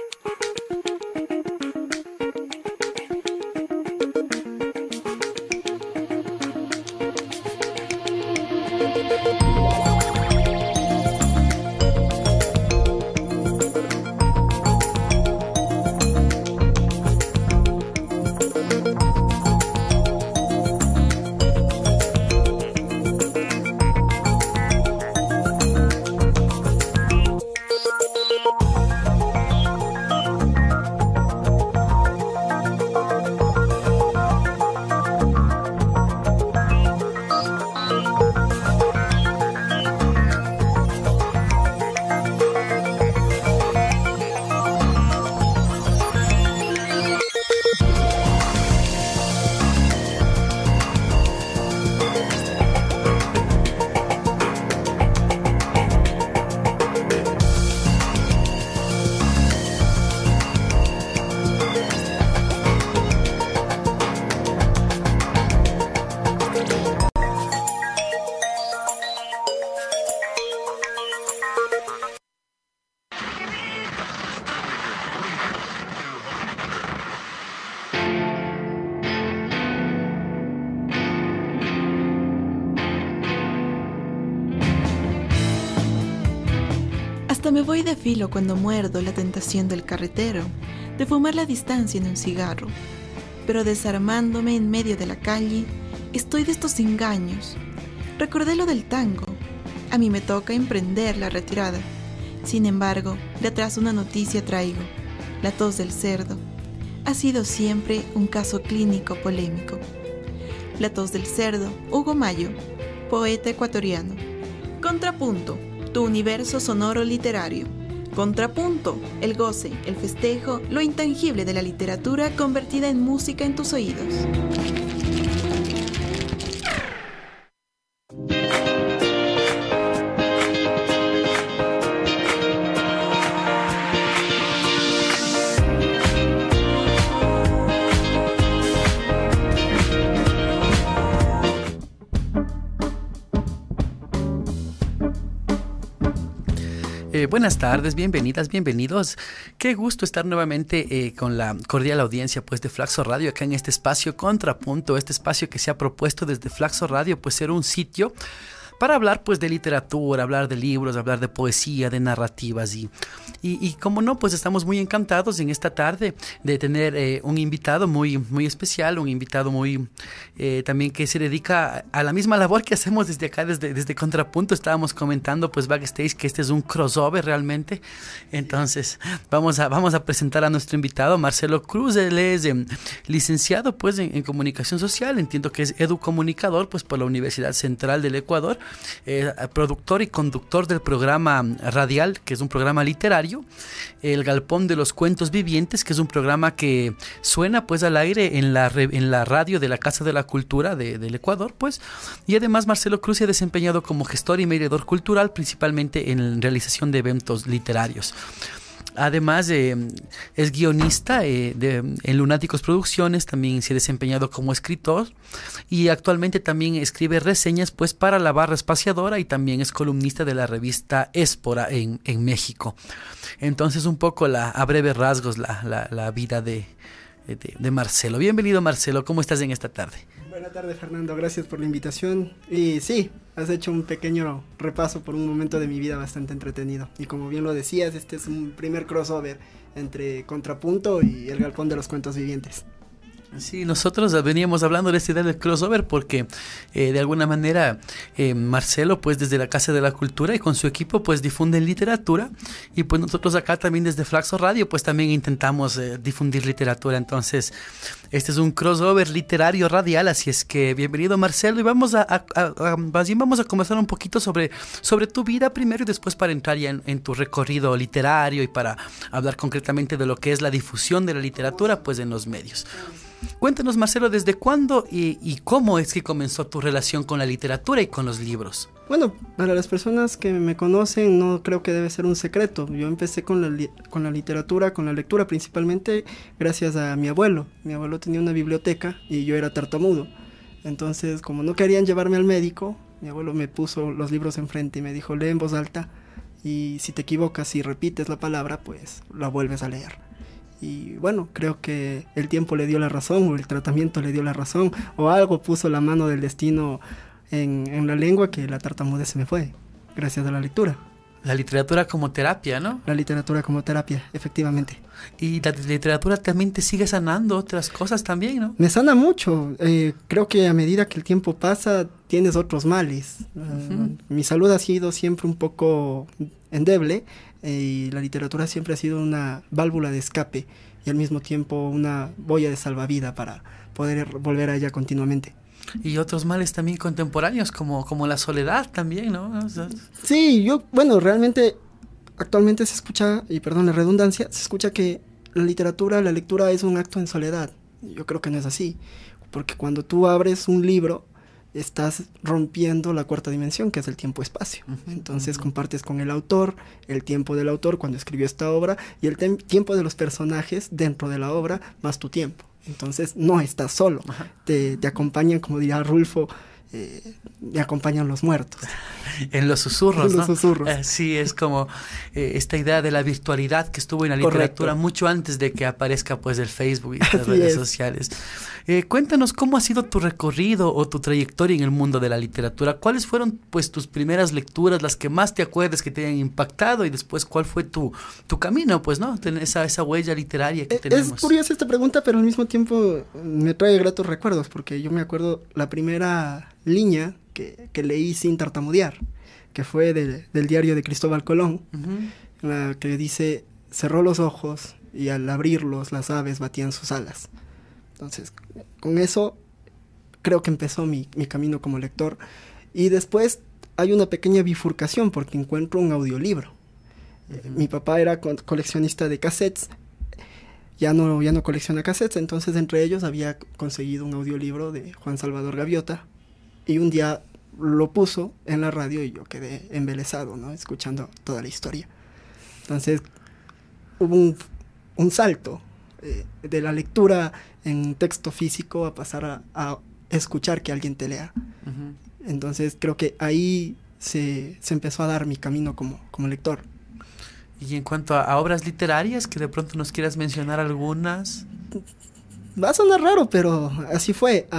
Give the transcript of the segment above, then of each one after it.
Hasta me voy de filo cuando muerdo la tentación del carretero, de fumar la distancia en un cigarro. Pero desarmándome en medio de la calle, estoy de estos engaños. Recordé lo del tango. A mí me toca emprender la retirada. Sin embargo, de atrás una noticia traigo. La tos del cerdo. Ha sido siempre un caso clínico polémico. La tos del cerdo, Hugo Mayo, poeta ecuatoriano. Contrapunto, tu universo sonoro literario. Contrapunto, el goce, el festejo, lo intangible de la literatura convertida en música en tus oídos. Buenas tardes, bienvenidas, bienvenidos. Qué gusto estar nuevamente con la cordial audiencia pues de Flaxo Radio acá en este espacio Contrapunto, este espacio que se ha propuesto desde Flaxo Radio pues ser un sitio para hablar pues de literatura, hablar de libros, hablar de poesía, de narrativas y como no, pues estamos muy encantados en esta tarde de tener un invitado muy especial, un invitado muy también que se dedica a la misma labor que hacemos desde acá, desde Contrapunto. Estábamos comentando pues backstage que este es un crossover realmente. Entonces vamos a presentar a nuestro invitado, Marcelo Cruz. Él es licenciado pues en comunicación social, entiendo que es educomunicador pues por la Universidad Central del Ecuador. Productor y conductor del programa radial, que es un programa literario, El Galpón de los Cuentos Vivientes, que es un programa que suena pues al aire en la radio de la Casa de la Cultura del Ecuador, pues. Y además Marcelo Cruz se ha desempeñado como gestor y mediador cultural, principalmente en realización de eventos literarios. Además, es guionista en Lunáticos Producciones, también se ha desempeñado como escritor y actualmente también escribe reseñas pues para La Barra Espaciadora y también es columnista de la revista Espora en México. Entonces, un poco a breves rasgos la vida de Marcelo. Bienvenido, Marcelo, ¿cómo estás en esta tarde? Buenas tardes, Fernando, gracias por la invitación. Y sí, has hecho un pequeño repaso por un momento de mi vida bastante entretenido. Y como bien lo decías, este es un primer crossover entre Contrapunto y El Galpón de los Cuentos Vivientes. Sí, nosotros veníamos hablando de esta idea del crossover porque de alguna manera Marcelo pues desde la Casa de la Cultura y con su equipo pues difunden literatura y pues nosotros acá también desde Flaxo Radio pues también intentamos difundir literatura. Entonces este es un crossover literario radial, así es que bienvenido, Marcelo, y vamos a conversar un poquito sobre tu vida primero y después para entrar ya en tu recorrido literario y para hablar concretamente de lo que es la difusión de la literatura pues en los medios. Cuéntanos, Marcelo, ¿desde cuándo y cómo es que comenzó tu relación con la literatura y con los libros? Bueno, para las personas que me conocen no creo que debe ser un secreto. Yo empecé con la literatura, con la lectura principalmente gracias a mi abuelo. Mi abuelo tenía una biblioteca y yo era tartamudo. Entonces, como no querían llevarme al médico, mi abuelo me puso los libros enfrente y me dijo, lee en voz alta y si te equivocas y repites la palabra, pues la vuelves a leer. Y bueno, creo que el tiempo le dio la razón, o el tratamiento le dio la razón, o algo puso la mano del destino en la lengua, que la tartamudez se me fue, gracias a la lectura. La literatura como terapia, ¿no? La literatura como terapia, efectivamente. Y la literatura también te sigue sanando otras cosas también, ¿no? Me sana mucho. Creo que a medida que el tiempo pasa, tienes otros males. Mi salud ha sido siempre un poco endeble, y la literatura siempre ha sido una válvula de escape y al mismo tiempo una boya de salvavidas para poder volver a ella continuamente. Y otros males también contemporáneos, como la soledad también, ¿no? O sea, sí, bueno, realmente actualmente se escucha, y perdón la redundancia, se escucha que la literatura, la lectura es un acto en soledad. Yo creo que no es así, porque cuando tú abres un libro, estás rompiendo la cuarta dimensión, que es el tiempo-espacio. Entonces compartes con el autor, el tiempo del autor cuando escribió esta obra, y el tiempo de los personajes dentro de la obra, más tu tiempo. Entonces no estás solo, te acompañan, como diría Rulfo, te acompañan los muertos. En los susurros, en los susurros. Sí, es como esta idea de la virtualidad que estuvo en la literatura mucho antes de que aparezca pues el Facebook y las redes sociales. Cuéntanos cómo ha sido tu recorrido o tu trayectoria en el mundo de la literatura. ¿Cuáles fueron pues tus primeras lecturas, las que más te acuerdes que te hayan impactado, y después cuál fue tu camino, pues, ¿no? Esa huella literaria que tenemos. Es curiosa esta pregunta, pero al mismo tiempo me trae gratos recuerdos, porque yo me acuerdo la primera línea que leí sin tartamudear, que fue del diario de Cristóbal Colón, la que dice: cerró los ojos y al abrirlos las aves batían sus alas. Entonces, con eso creo que empezó mi camino como lector. Y después hay una pequeña bifurcación, porque encuentro un audiolibro. Mi papá era coleccionista de cassettes, ya no colecciona cassettes, entonces entre ellos había conseguido un audiolibro de Juan Salvador Gaviota, y un día lo puso en la radio y yo quedé embelesado, ¿no? Escuchando toda la historia. Entonces hubo un salto de la lectura en texto físico a pasar a escuchar que alguien te lea. Entonces creo que ahí se empezó a dar mi camino como lector. Y en cuanto a obras literarias, que de pronto nos quieras mencionar algunas. Va a sonar raro, pero así fue.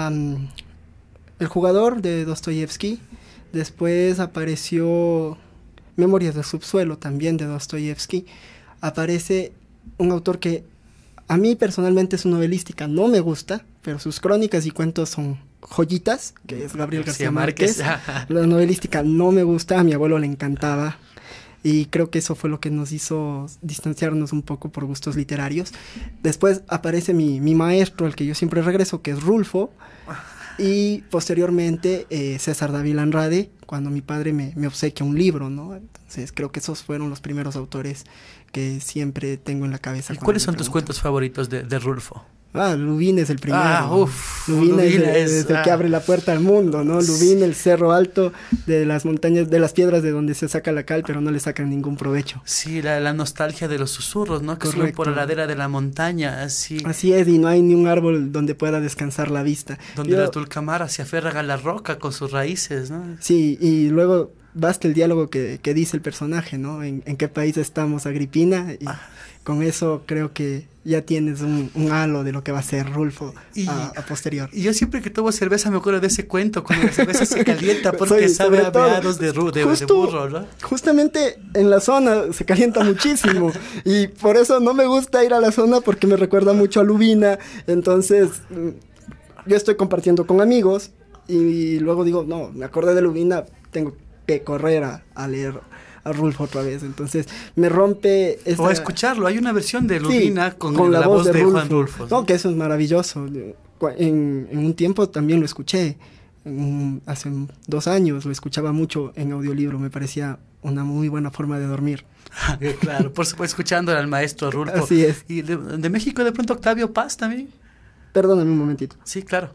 El jugador de Dostoyevsky. Después apareció Memorias del subsuelo, también de Dostoyevsky. Aparece un autor que a mí personalmente su novelística no me gusta, pero sus crónicas y cuentos son joyitas, que es Gabriel García Márquez. La novelística no me gusta, a mi abuelo le encantaba. Y creo que eso fue lo que nos hizo distanciarnos un poco por gustos literarios. Después aparece mi maestro, al que yo siempre regreso, que es Rulfo. Y posteriormente César David Andrade, cuando mi padre me obsequia un libro, ¿no? Entonces creo que esos fueron los primeros autores que siempre tengo en la cabeza. ¿Y cuáles son tus cuentos favoritos de Rulfo? Lubín es el primero. Lubín es el que abre la puerta al mundo, ¿no? Lubín, el cerro alto de las montañas, de las piedras de donde se saca la cal, pero no le sacan ningún provecho. Sí, la nostalgia de los susurros, ¿no? Que suben por la ladera de la montaña, así. Así es, y no hay ni un árbol donde pueda descansar la vista. Donde la tulcamara se aferra a la roca con sus raíces, ¿no? Sí, y luego basta el diálogo que dice el personaje, ¿no? ¿En qué país estamos, Agripina? Y con eso creo que ya tienes un halo de lo que va a ser Rulfo a posterior. Y yo siempre que tomo cerveza me acuerdo de ese cuento, cuando la cerveza se calienta porque sabe a meados de burro, ¿no? Justamente en la zona se calienta muchísimo y por eso no me gusta ir a la zona, porque me recuerda mucho a Lubina. Entonces yo estoy compartiendo con amigos y luego digo, no, me acordé de Lubina, tengo que correr a leer a Rulfo otra vez. Entonces me rompe o a escucharlo. Hay una versión de Lubina con la voz de Juan Rulfo. No, que eso es maravilloso. En un tiempo también lo escuché. Hace 2 años lo escuchaba mucho en audiolibro. Me parecía una muy buena forma de dormir. Claro, por supuesto, escuchando al maestro Rulfo. Así es. Y de México de pronto Octavio Paz también. Perdóname un momentito. Sí, claro.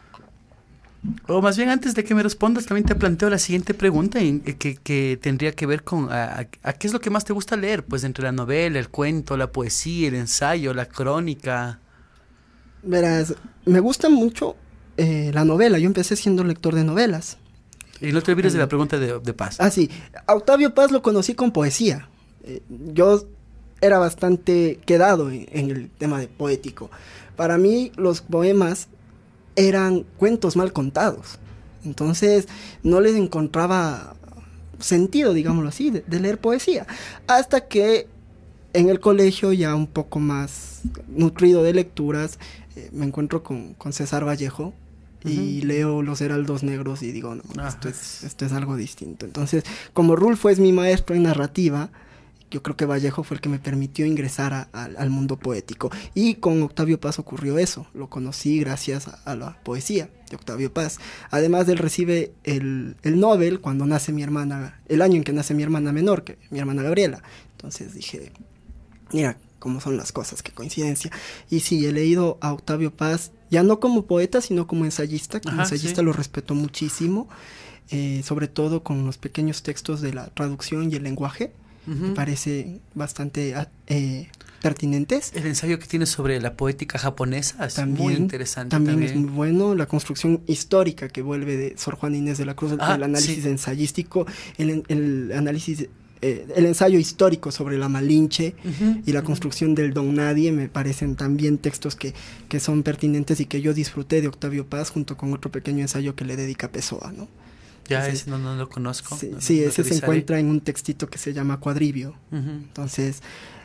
O más bien, antes de que me respondas, también te planteo la siguiente pregunta que tendría que ver con a qué es lo que más te gusta leer, pues entre la novela, el cuento, la poesía, el ensayo, la crónica. Verás, me gusta mucho la novela. Yo empecé siendo lector de novelas. Y no te olvides de la pregunta de Paz. Ah, sí. A Octavio Paz lo conocí con poesía. Yo era bastante quedado en el tema de poético. Para mí los poemas eran cuentos mal contados. Entonces no les encontraba sentido, digámoslo así, de leer poesía. Hasta que en el colegio, ya un poco más nutrido de lecturas, me encuentro con César Vallejo y leo Los Heraldos Negros y digo, no, esto es algo distinto. Entonces, como Rulfo es mi maestro en narrativa, yo creo que Vallejo fue el que me permitió ingresar al mundo poético. Y con Octavio Paz ocurrió eso. Lo conocí gracias a la poesía de Octavio Paz. Además, él recibe el Nobel cuando nace mi hermana, el año en que nace mi hermana menor, que mi hermana Gabriela. Entonces dije, mira cómo son las cosas, qué coincidencia. Y sí, he leído a Octavio Paz, ya no como poeta, sino como ensayista. Como ensayista lo respeto muchísimo, sobre todo con los pequeños textos de la traducción y el lenguaje. Me parece bastante pertinentes. El ensayo que tiene sobre la poética japonesa es muy interesante. También es muy bueno. La construcción histórica que vuelve de Sor Juana Inés de la Cruz, el análisis ensayístico, el análisis, el ensayo histórico sobre la Malinche y la construcción del Don Nadie, me parecen también textos que son pertinentes y que yo disfruté de Octavio Paz, junto con otro pequeño ensayo que le dedica a Pessoa, ¿no? Ya, ese no lo conozco. Sí, ese se encuentra en un textito que se llama Cuadribio. Entonces,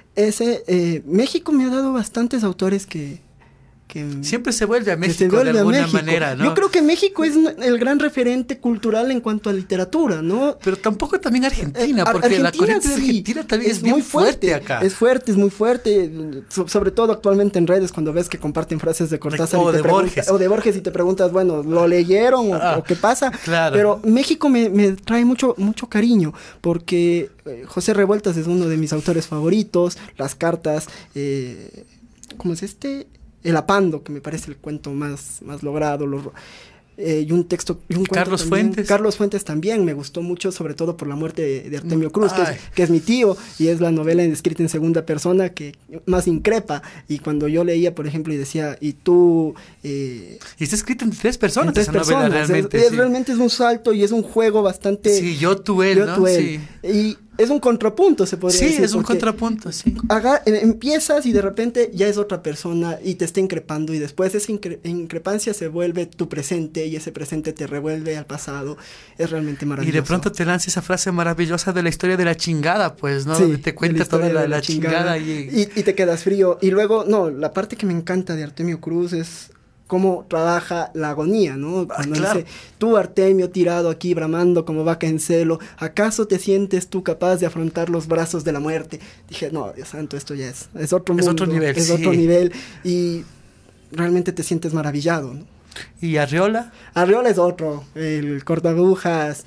México me ha dado bastantes autores que siempre se vuelve a México de alguna manera, ¿no? Yo creo que México es el gran referente cultural en cuanto a literatura, ¿no? Pero tampoco también Argentina, porque Argentina, la corriente de Argentina también es muy fuerte acá. Es fuerte, es muy fuerte, sobre todo actualmente en redes, cuando ves que comparten frases de Cortázar o de Borges y te preguntas, bueno, ¿lo leyeron o qué pasa? Claro. Pero México me trae mucho cariño, porque José Revueltas es uno de mis autores favoritos, las cartas, ¿cómo es El Apando, que me parece el cuento más logrado, y un texto, y un Carlos también, Fuentes. Carlos Fuentes también me gustó mucho, sobre todo por la muerte de Artemio Cruz, que es mi tío, y es la novela escrita en segunda persona que más increpa. Y cuando yo leía, por ejemplo, y decía, y tú... y está escrita en tres personas, esa novela, realmente. Realmente es un salto y es un juego bastante... Sí, yo, tú, él, ¿no? Sí. Y es un contrapunto, se podría decir. Sí, es un contrapunto, sí. Empiezas y de repente ya es otra persona y te está increpando, y después esa increpancia se vuelve tu presente, y ese presente te revuelve al pasado. Es realmente maravilloso. Y de pronto te lanza esa frase maravillosa de la historia de la chingada, pues, ¿no? Sí, donde te cuenta toda la chingada. Y te quedas frío. Y luego, la parte que me encanta de Artemio Cruz es cómo trabaja la agonía, ¿no? Cuando dice, tú, Artemio, tirado aquí bramando como vaca en celo, ¿acaso te sientes tú capaz de afrontar los brazos de la muerte? Dije, no, Dios santo, esto ya es otro mundo. Es otro nivel, es otro nivel, y realmente te sientes maravillado, ¿no? ¿Y Arriola? Arriola es otro, el cortagujas,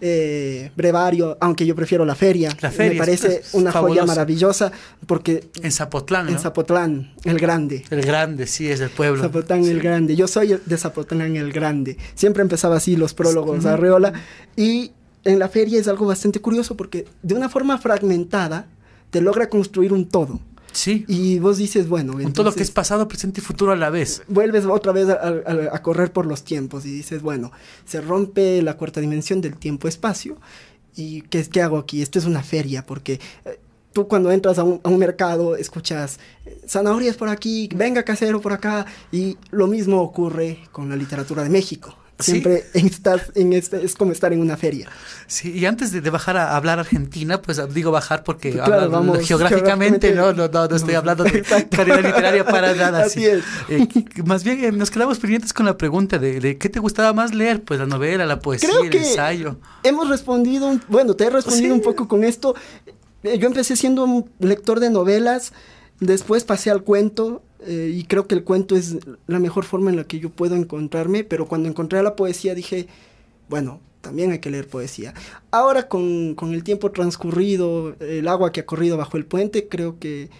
brevario, aunque yo prefiero la feria. Me parece una joya maravillosa, porque... En Zapotlán, ¿no? En Zapotlán, el Grande. El Grande, sí, es el pueblo. Zapotlán, el Grande. Yo soy de Zapotlán, el Grande. Siempre empezaba así los prólogos a Arriola. Y en la feria es algo bastante curioso, porque de una forma fragmentada te logra construir un todo. Sí. Y vos dices, bueno... Con todo lo que es pasado, presente y futuro a la vez. Vuelves otra vez a correr por los tiempos y dices, bueno, se rompe la cuarta dimensión del tiempo-espacio. ¿Y qué hago aquí? Esto es una feria, porque tú cuando entras a un mercado escuchas zanahorias por aquí, venga casero por acá, y lo mismo ocurre con la literatura de México. Siempre es como estar en una feria. Sí, y antes de bajar a hablar Argentina, pues digo bajar porque vamos, geográficamente no estoy hablando de calidad literaria para nada. Así es. Más bien nos quedamos pendientes con la pregunta de ¿qué te gustaba más leer? Pues la novela, la poesía, el ensayo. Hemos respondido, te he respondido un poco con esto. Yo empecé siendo un lector de novelas, después pasé al cuento. Y creo que el cuento es la mejor forma en la que yo puedo encontrarme, pero cuando encontré a la poesía dije, bueno, también hay que leer poesía. Ahora con el tiempo transcurrido, el agua que ha corrido bajo el puente, creo que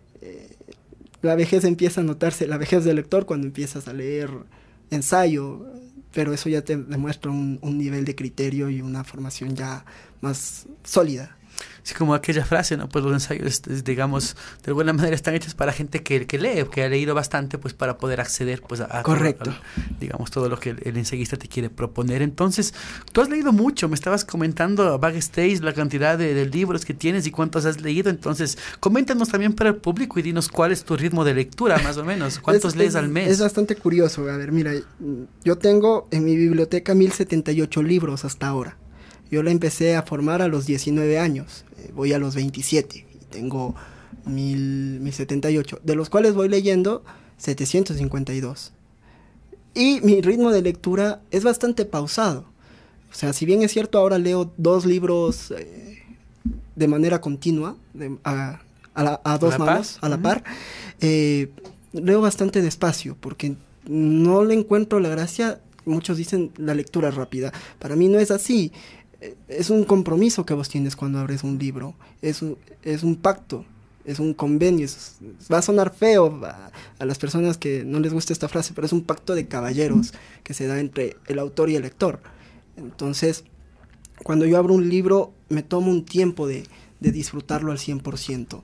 la vejez empieza a notarse, la vejez del lector, cuando empiezas a leer ensayo, pero eso ya te demuestra un nivel de criterio y una formación ya más sólida. así como aquella frase, ¿no? Pues los ensayos, digamos, de alguna manera están hechos para gente que lee, que ha leído bastante, pues para poder acceder, pues Correcto. Digamos, todo lo que el ensayista te quiere proponer. Entonces, tú has leído mucho, me estabas comentando backstage la cantidad de libros que tienes y cuántos has leído. Entonces, coméntanos también para el público y dinos cuál es tu ritmo de lectura, más o menos. ¿Cuántos lees al mes? Es bastante curioso. A ver, mira, yo tengo en mi biblioteca 1078 libros hasta ahora. Yo la empecé a formar a los 19 años, voy a los 27 y tengo 1078, de los cuales voy leyendo 752. Y mi ritmo de lectura es bastante pausado. O sea, si bien es cierto, ahora leo 2 libros de manera continua, a dos manos, a la par, leo bastante despacio, porque no le encuentro la gracia. Muchos dicen la lectura rápida. Para mí no es así. Es un compromiso que vos tienes cuando abres un libro. Es un pacto, es un convenio. Va a sonar feo a las personas que no les gusta esta frase, pero es un pacto de caballeros que se da entre el autor y el lector. Entonces, cuando yo abro un libro, me tomo un tiempo de disfrutarlo al 100%.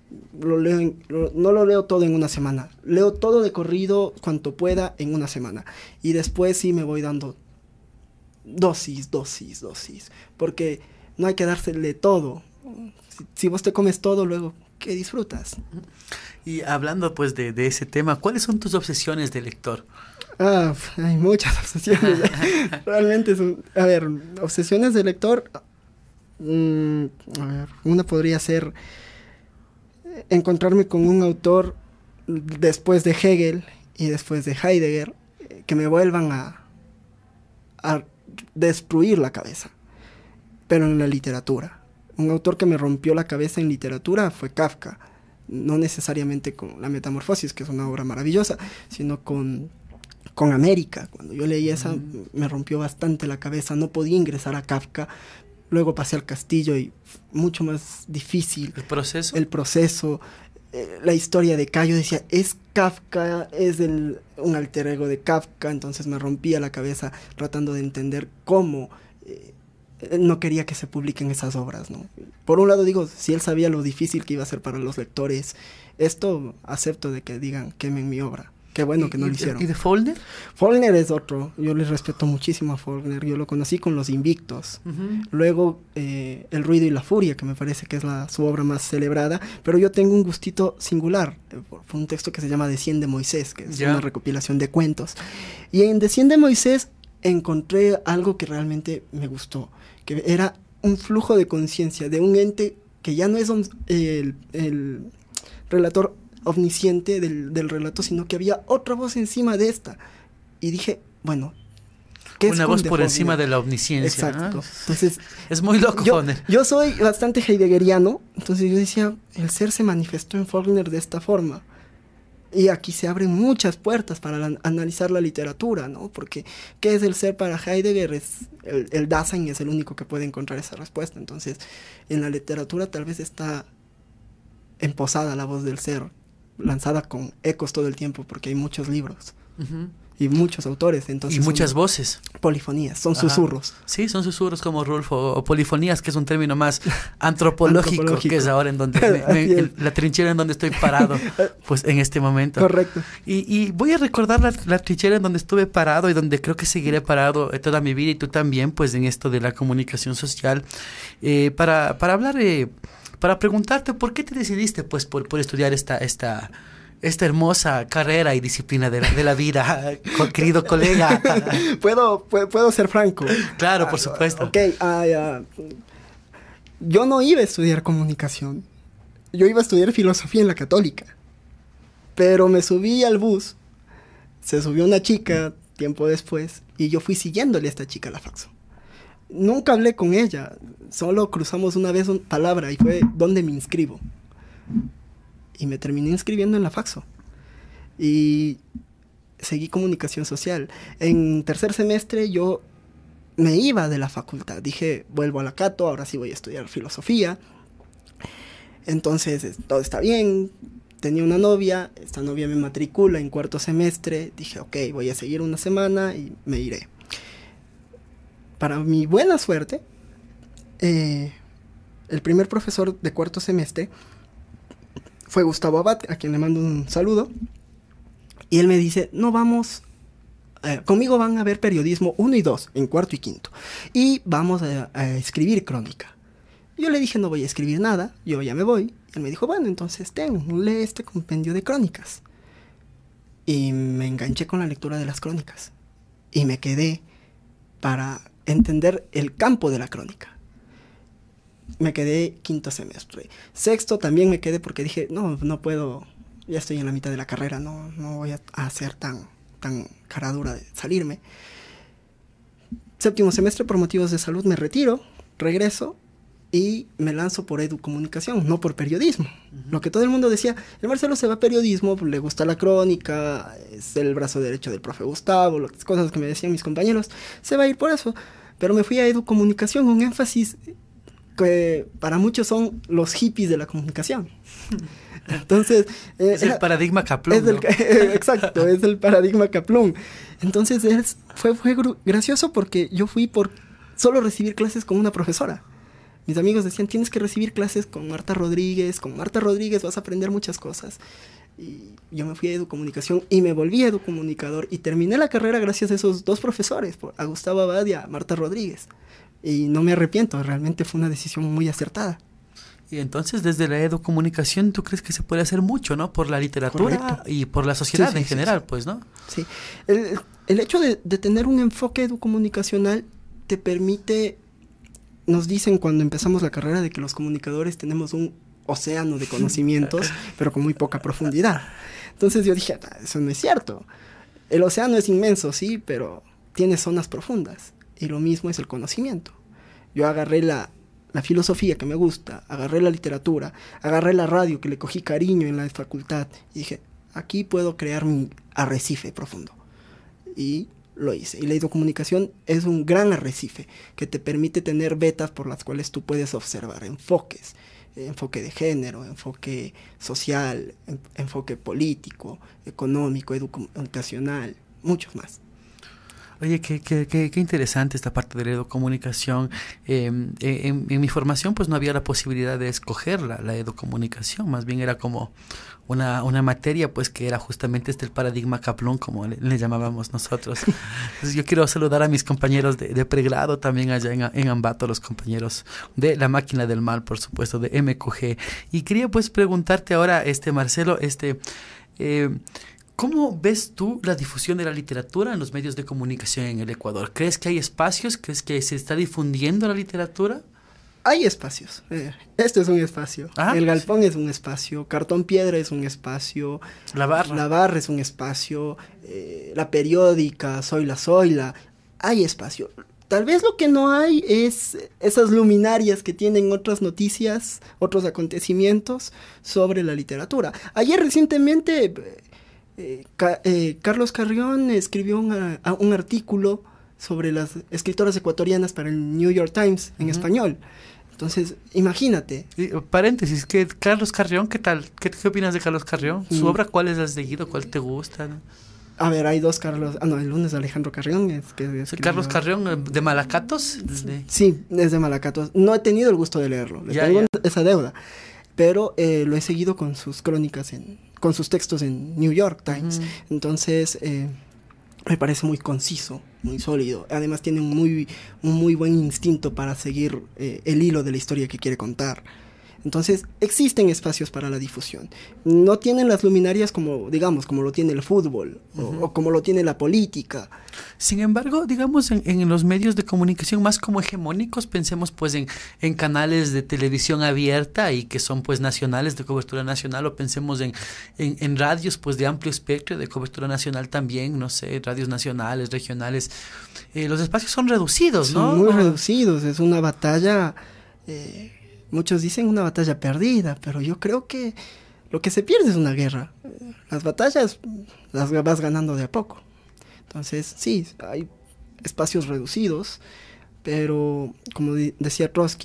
No lo leo todo en una semana. Leo todo de corrido cuanto pueda en una semana. Y después sí me voy dando dosis, porque no hay que dársele todo. Si vos te comes todo, luego, ¿qué disfrutas? Y hablando pues de ese tema, ¿cuáles son tus obsesiones de lector? Hay muchas obsesiones. Realmente a ver, obsesiones de lector. A ver, una podría ser encontrarme con un autor después de Hegel y después de Heidegger que me vuelvan a destruir la cabeza, pero en la literatura. Un autor que me rompió la cabeza en literatura fue Kafka, no necesariamente con La Metamorfosis, que es una obra maravillosa, sino con América. Cuando yo leí esa, me rompió bastante la cabeza, no podía ingresar a Kafka. Luego pasé al castillo y mucho más difícil. ¿El proceso? La historia de Cayo, decía, es Kafka, es un alter ego de Kafka. Entonces me rompía la cabeza tratando de entender cómo él no quería que se publiquen esas obras, ¿no? Por un lado digo, si él sabía lo difícil que iba a ser para los lectores, esto acepto de que digan, quemen mi obra. Qué bueno que no lo hicieron. ¿Y de Faulkner? Faulkner es otro. Yo le respeto muchísimo a Faulkner. Yo lo conocí con Los Invictos. Luego, El Ruido y la Furia, que me parece que es su obra más celebrada. Pero yo tengo un gustito singular por un texto que se llama De Cien de Moisés, que es una recopilación de cuentos. Y en De Cien de Moisés encontré algo que realmente me gustó, que era un flujo de conciencia de un ente que ya no es el relator omnisciente del relato, sino que había otra voz encima de esta. Y dije, bueno, ¿qué es una voz por encima de la omnisciencia? Exacto. Entonces, es muy loco. Yo soy bastante heideggeriano, entonces yo decía, el ser se manifestó en Faulkner de esta forma. Y aquí se abren muchas puertas para analizar la literatura, ¿no? Porque, ¿qué es el ser para Heidegger? El Dasein es el único que puede encontrar esa respuesta. Entonces, en la literatura tal vez está emposada la voz del ser, lanzada con ecos todo el tiempo, porque hay muchos libros y muchos autores, entonces y muchas voces, polifonías, son susurros. Sí, son susurros como Rulfo, o polifonías, que es un término más antropológico, que es ahora en donde la trinchera en donde estoy parado, pues en este momento. Correcto. Y voy a recordar la trinchera en donde estuve parado y donde creo que seguiré parado toda mi vida, y tú también, pues en esto de la comunicación social, para hablar para preguntarte por qué te decidiste pues por estudiar esta hermosa carrera y disciplina de la vida, querido colega. ¿Puedo ser franco? Claro, por supuesto. Ok, yo no iba a estudiar comunicación, yo iba a estudiar filosofía en la Católica, pero me subí al bus, se subió una chica tiempo después y yo fui siguiéndole a esta chica a la Flaxo. Nunca hablé con ella, solo cruzamos una vez palabra y fue ¿dónde me inscribo? Y me terminé inscribiendo en la Flaxo. Y seguí comunicación social. En tercer semestre yo me iba de la facultad. Dije, vuelvo a la Cato, ahora sí voy a estudiar filosofía. Entonces, todo está bien. Tenía una novia, esta novia me matricula en cuarto semestre. Dije, ok, voy a seguir una semana y me iré. Para mi buena suerte, el primer profesor de cuarto semestre fue Gustavo Abad, a quien le mando un saludo. Y él me dice, no vamos, conmigo van a ver periodismo 1 y 2, en cuarto y quinto. Y vamos a escribir crónica. Yo le dije, no voy a escribir nada, yo ya me voy. Él me dijo, bueno, entonces lee este compendio de crónicas. Y me enganché con la lectura de las crónicas. Y me quedé para entender el campo de la crónica. Me quedé quinto semestre. Sexto también me quedé porque dije, no puedo, ya estoy en la mitad de la carrera, no voy a ser tan cara dura de salirme. Séptimo semestre, por motivos de salud, me retiro, regreso y me lanzo por educomunicación, no por periodismo. Lo que todo el mundo decía, el Marcelo se va a periodismo, le gusta la crónica, es el brazo derecho del profe Gustavo, las cosas que me decían mis compañeros, se va a ir por eso. Pero me fui a educomunicación, un énfasis que para muchos son los hippies de la comunicación. Entonces... es el paradigma Kaplun, ¿no? Exacto, es el paradigma Kaplun. Entonces fue gracioso porque yo fui por solo recibir clases con una profesora. Mis amigos decían, tienes que recibir clases con Marta Rodríguez vas a aprender muchas cosas. Y yo me fui a educomunicación y me volví educomunicador y terminé la carrera gracias a esos dos profesores, a Gustavo Abad y a Marta Rodríguez. Y no me arrepiento, realmente fue una decisión muy acertada. Y entonces desde la educomunicación tú crees que se puede hacer mucho, ¿no? Por la literatura. Correcto. Y por la sociedad en general, pues, ¿no? Sí, el hecho de tener un enfoque educomunicacional te permite... Nos dicen cuando empezamos la carrera de que los comunicadores tenemos un océano de conocimientos, pero con muy poca profundidad. Entonces yo dije, eso no es cierto. El océano es inmenso, sí, pero tiene zonas profundas. Y lo mismo es el conocimiento. Yo agarré la filosofía que me gusta, agarré la literatura, agarré la radio que le cogí cariño en la facultad y dije, aquí puedo crear mi arrecife profundo. Y lo hice. Y la educomunicación es un gran arrecife que te permite tener vetas por las cuales tú puedes observar enfoques. Enfoque de género, enfoque social, enfoque político, económico, educacional, muchos más. Oye, qué interesante esta parte de la educomunicación. En mi formación pues no había la posibilidad de escoger la educomunicación, más bien era como una materia pues que era justamente el paradigma Kaplun, como le llamábamos nosotros. Entonces yo quiero saludar a mis compañeros de pregrado también allá en Ambato, los compañeros de La Máquina del Mal, por supuesto, de MQG. Y quería pues preguntarte ahora, Marcelo, ¿cómo ves tú la difusión de la literatura en los medios de comunicación en el Ecuador? ¿Crees que hay espacios? ¿Crees que se está difundiendo la literatura? Hay espacios. Este es un espacio. El Galpón es un espacio. Cartón Piedra es un espacio. La Barra es un espacio. La Periódica, Zoila. Hay espacio. Tal vez lo que no hay es esas luminarias que tienen otras noticias, otros acontecimientos sobre la literatura. Ayer recientemente... Carlos Carrión escribió un artículo sobre las escritoras ecuatorianas para el New York Times en español. Entonces, imagínate. Paréntesis, Carlos Carrión, ¿qué tal? ¿Qué opinas de Carlos Carrión? ¿Su obra cuáles has seguido? ¿Cuál te gusta? A ver, hay dos Carlos. El lunes de Alejandro Carrión. Carlos Carrión, ¿de Malacatos? Sí, es de Malacatos. No he tenido el gusto de leerlo. Tengo esa deuda. Pero lo he seguido con sus crónicas con sus textos en New York Times. Entonces, me parece muy conciso, muy sólido. Además, tiene un muy buen instinto para seguir el hilo de la historia que quiere contar. Entonces, existen espacios para la difusión. No tienen las luminarias como lo tiene el fútbol o como lo tiene la política. Sin embargo, digamos, en los medios de comunicación más como hegemónicos, pensemos pues en canales de televisión abierta y que son pues nacionales, de cobertura nacional, o pensemos en radios pues de amplio espectro, de cobertura nacional también, no sé, radios nacionales, regionales. Los espacios son reducidos, ¿no? Son muy reducidos, es una batalla... Muchos dicen una batalla perdida, pero yo creo que lo que se pierde es una guerra. Las batallas las vas ganando de a poco. Entonces, sí, hay espacios reducidos, pero como decía Trotsky,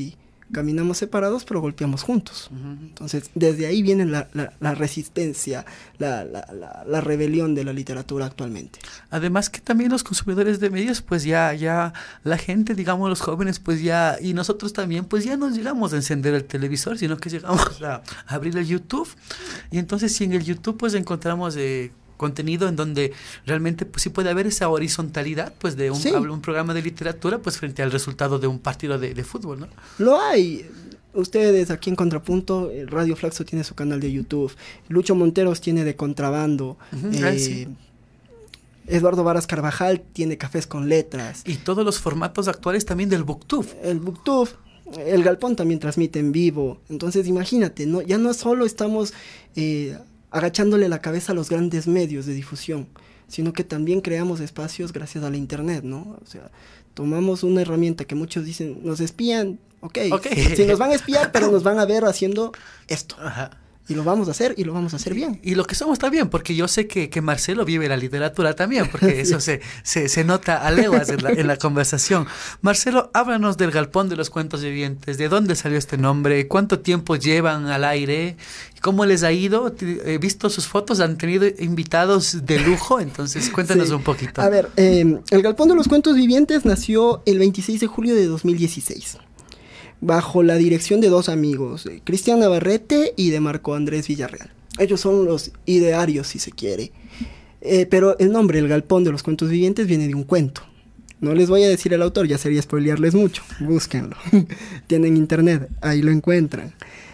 caminamos separados, pero golpeamos juntos. Entonces, desde ahí viene la resistencia, la rebelión de la literatura actualmente. Además que también los consumidores de medios, pues ya la gente, digamos los jóvenes, pues ya, y nosotros también, pues ya no llegamos a encender el televisor, sino que llegamos a abrir el YouTube. Y entonces si en el YouTube pues encontramos contenido en donde realmente pues sí puede haber esa horizontalidad pues de un programa de literatura pues frente al resultado de un partido de fútbol, ¿no? Lo hay. Ustedes aquí en Contrapunto, Radio Flaxo tiene su canal de YouTube, Lucho Monteros tiene de Contrabando, Sí. Eduardo Varas Carvajal tiene Cafés con Letras. Y todos los formatos actuales también del Booktube. El Booktube, el Galpón también transmite en vivo. Entonces imagínate, ya no solo estamos agachándole la cabeza a los grandes medios de difusión, sino que también creamos espacios gracias a la internet, ¿no? O sea, tomamos una herramienta que muchos dicen, nos espían, okay. Si nos van a espiar, pero nos van a ver haciendo esto. Ajá. Y lo vamos a hacer, y lo vamos a hacer bien. Y lo que somos está bien, porque yo sé que Marcelo vive la literatura también, porque eso se nota a leguas en la conversación. Marcelo, háblanos del Galpón de los Cuentos Vivientes. ¿De dónde salió este nombre? ¿Cuánto tiempo llevan al aire? ¿Cómo les ha ido? He visto sus fotos, han tenido invitados de lujo, entonces cuéntanos un poquito. A ver, el Galpón de los Cuentos Vivientes nació el 26 de julio de 2016. Bajo la dirección de dos amigos, Cristian Navarrete y de Marco Andrés Villarreal. Ellos son los idearios, si se quiere. Pero el nombre, el Galpón de los Cuentos Vivientes, viene de un cuento. No les voy a decir el autor, ya sería spoilearles mucho. Búsquenlo. Tienen internet, ahí lo encuentran.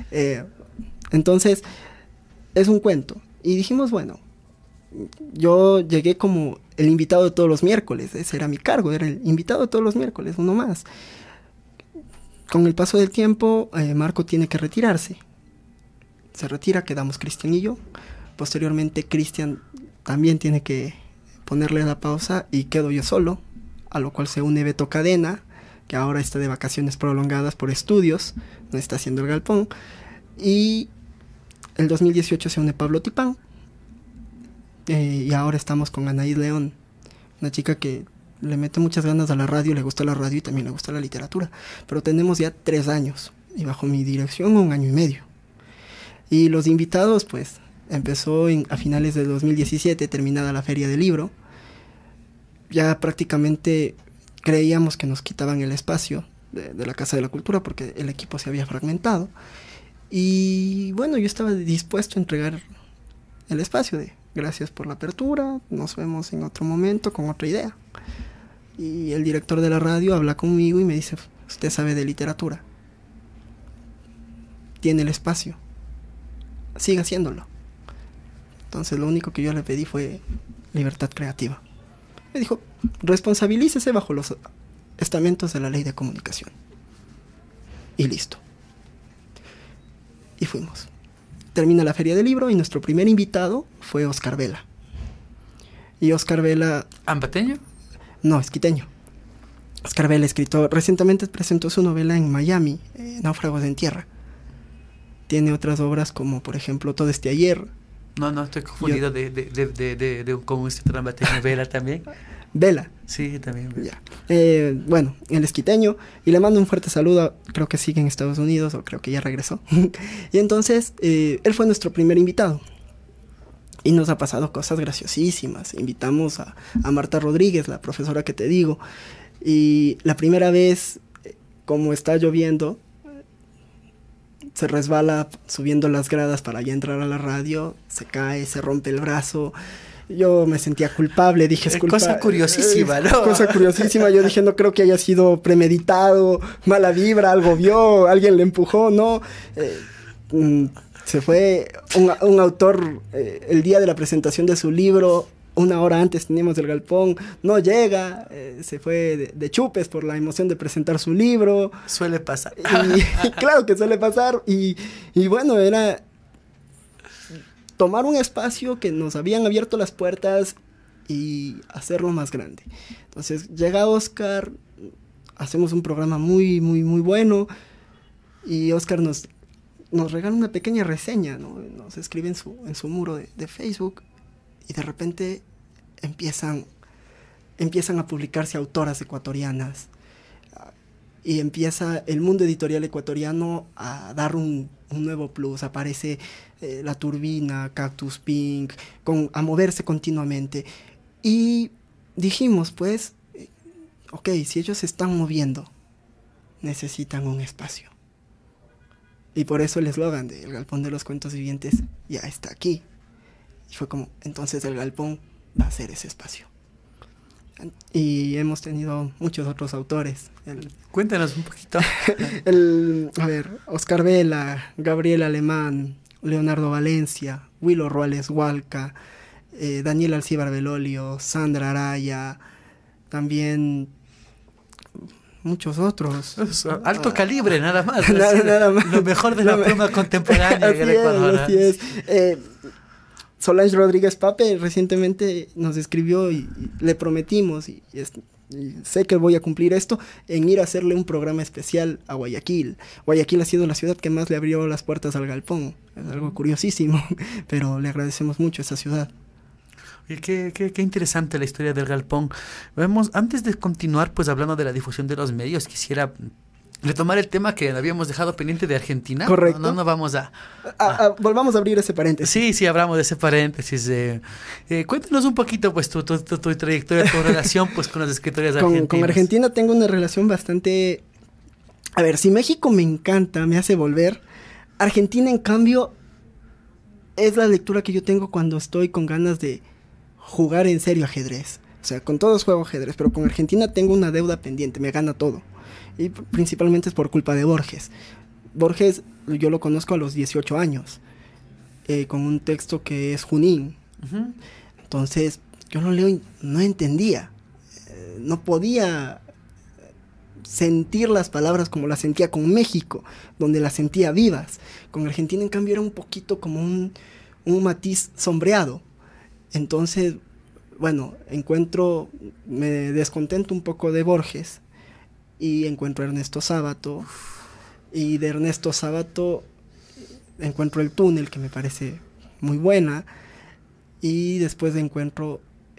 Entonces, es un cuento. Y dijimos, bueno, yo llegué como el invitado de todos los miércoles. Ese era mi cargo, era el invitado de todos los miércoles, uno más. Con el paso del tiempo, Marco tiene que retirarse. Se retira, quedamos Cristian y yo. Posteriormente, Cristian también tiene que ponerle la pausa y quedo yo solo, a lo cual se une Beto Cadena, que ahora está de vacaciones prolongadas por estudios, no está haciendo el Galpón. Y el 2018 se une Pablo Tipán. Y ahora estamos con Anaís León, una chica que le mete muchas ganas a la radio, le gusta la radio y también le gusta la literatura. Pero tenemos ya 3 años y bajo mi dirección 1 año y medio. Y los invitados, pues, empezó a finales de 2017, terminada la Feria del Libro. Ya prácticamente creíamos que nos quitaban el espacio de la Casa de la Cultura porque el equipo se había fragmentado. Y bueno, yo estaba dispuesto a entregar el espacio de gracias por la apertura, nos vemos en otro momento con otra idea. Y el director de la radio habla conmigo y me dice, usted sabe de literatura, tiene el espacio, siga haciéndolo. Entonces lo único que yo le pedí fue libertad creativa. Me dijo, responsabilícese bajo los estamentos de la ley de comunicación. Y listo. Y fuimos. Termina la Feria del Libro y nuestro primer invitado fue Oscar Vela. Y Oscar Vela... ¿Ambateño? No, es quiteño. Oscar Vela, escritor, recientemente presentó su novela en Miami, Náufragos en Tierra. Tiene otras obras como, por ejemplo, Todo este ayer. No, estoy confundido de un comunista ambateño. ¿Vela también? Vela. Sí, también. Ya. Bueno, él es quiteño y le mando un fuerte saludo. Creo que sigue en Estados Unidos o creo que ya regresó. Y entonces, él fue nuestro primer invitado. Y nos ha pasado cosas graciosísimas. Invitamos a Marta Rodríguez, la profesora que te digo. Y la primera vez, como está lloviendo, se resbala subiendo las gradas para ya entrar a la radio. Se cae, se rompe el brazo. Yo me sentía culpable, dije es culpa. Cosa curiosísima, ¿no? Cosa curiosísima, yo dije no creo que haya sido premeditado, mala vibra, algo vio, alguien le empujó, no. Se fue un autor el día de la presentación de su libro, 1 hora antes teníamos el Galpón, no llega, se fue de chupes por la emoción de presentar su libro. Suele pasar. Y claro que suele pasar, y bueno, era tomar un espacio que nos habían abierto las puertas y hacerlo más grande. Entonces llega Oscar, hacemos un programa muy, muy, muy bueno, y Oscar nos regala una pequeña reseña, ¿no? Nos escribe en su muro de Facebook, y de repente empiezan a publicarse autoras ecuatorianas. y empieza el mundo editorial ecuatoriano a dar un nuevo plus. Aparece La Turbina, Cactus Pink, a moverse continuamente. Y dijimos, pues, ok, si ellos se están moviendo, necesitan un espacio. Y por eso el eslogan de El Galpón de los Cuentos Vivientes ya está aquí. Y fue como, entonces el Galpón va a ser ese espacio. Y hemos tenido muchos otros autores. Cuéntanos un poquito. Oscar Vela, Gabriel Alemán, Leonardo Valencia, Willo Ruales Hualca, Daniel Alcíbar Belolio, Sandra Araya, también muchos otros. Alto calibre, nada más. Nada más. Lo mejor de la pluma contemporánea del Ecuador. Así es. Solange Rodríguez Pape recientemente nos escribió y le prometimos, y sé que voy a cumplir esto, en ir a hacerle un programa especial a Guayaquil. Guayaquil ha sido la ciudad que más le abrió las puertas al Galpón. Es algo curiosísimo, pero le agradecemos mucho a esa ciudad. Y qué interesante la historia del Galpón. Antes de continuar, pues hablando de la difusión de los medios, quisiera retomar el tema que habíamos dejado pendiente de Argentina. Correcto. No vamos a... volvamos a abrir ese paréntesis. Sí, hablamos de ese paréntesis. Cuéntanos un poquito, pues, tu trayectoria, tu relación, pues, con las escritoras argentinas. Con Argentina tengo una relación bastante... A ver, si México me encanta, me hace volver, Argentina, en cambio, es la lectura que yo tengo cuando estoy con ganas de jugar en serio ajedrez. O sea, con todos juego ajedrez, pero con Argentina tengo una deuda pendiente, me gana todo. Y principalmente es por culpa de Borges. Borges yo lo conozco a los 18 años, con un texto que es Junín. Uh-huh. Entonces yo lo leo y no entendía, no podía sentir las palabras como las sentía con México, donde las sentía vivas. Con Argentina, en cambio, era un poquito como un matiz sombreado. Entonces, bueno, me descontento un poco de Borges y encuentro a Ernesto Sábato, y de Ernesto Sábato encuentro El Túnel, que me parece muy buena, y después encuentro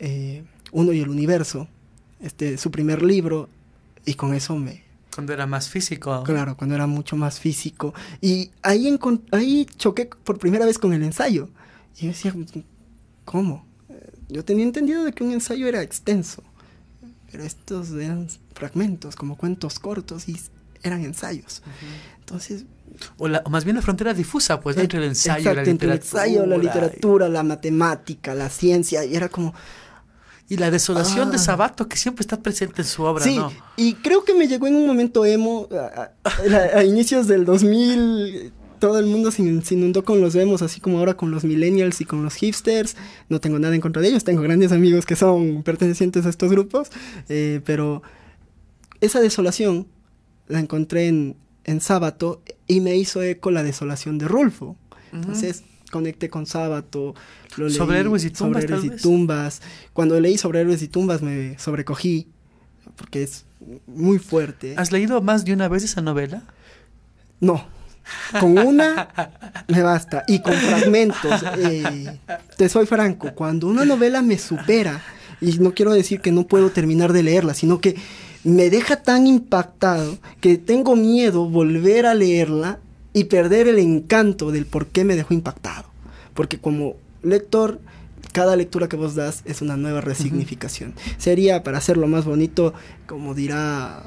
Uno y el Universo, su primer libro, y con eso Cuando era más físico. Claro, cuando era mucho más físico. Y ahí choqué por primera vez con el ensayo. Y yo decía, ¿cómo? Yo tenía entendido de que un ensayo era extenso, pero estos eran fragmentos, como cuentos cortos, y eran ensayos. Uh-huh. Entonces... O más bien la frontera difusa, pues, entre el ensayo y la literatura. Entre el ensayo, la literatura, la matemática, la ciencia, y era como... Y la desolación de Sábato, que siempre está presente en su obra, sí, ¿no? Y creo que me llegó en un momento emo, a inicios del 2000... Todo el mundo se inundó con los emos, así como ahora con los millennials y con los hipsters. No tengo nada en contra de ellos, tengo grandes amigos que son pertenecientes a estos grupos, pero esa desolación la encontré en Sábato, y me hizo eco la desolación de Rulfo. Uh-huh. Entonces conecté con Sábato, lo leí. Sobre Héroes y Tumbas, Sobre Héroes y Tumbas. Cuando leí Sobre Héroes y Tumbas me sobrecogí, porque es muy fuerte. ¿Has leído más de una vez esa novela? No. Con una me basta, y con fragmentos. Te soy franco, cuando una novela me supera, y no quiero decir que no puedo terminar de leerla, sino que me deja tan impactado que tengo miedo volver a leerla y perder el encanto del por qué me dejó impactado. Porque como lector, cada lectura que vos das es una nueva resignificación. Uh-huh. Sería, para hacerlo más bonito, como dirá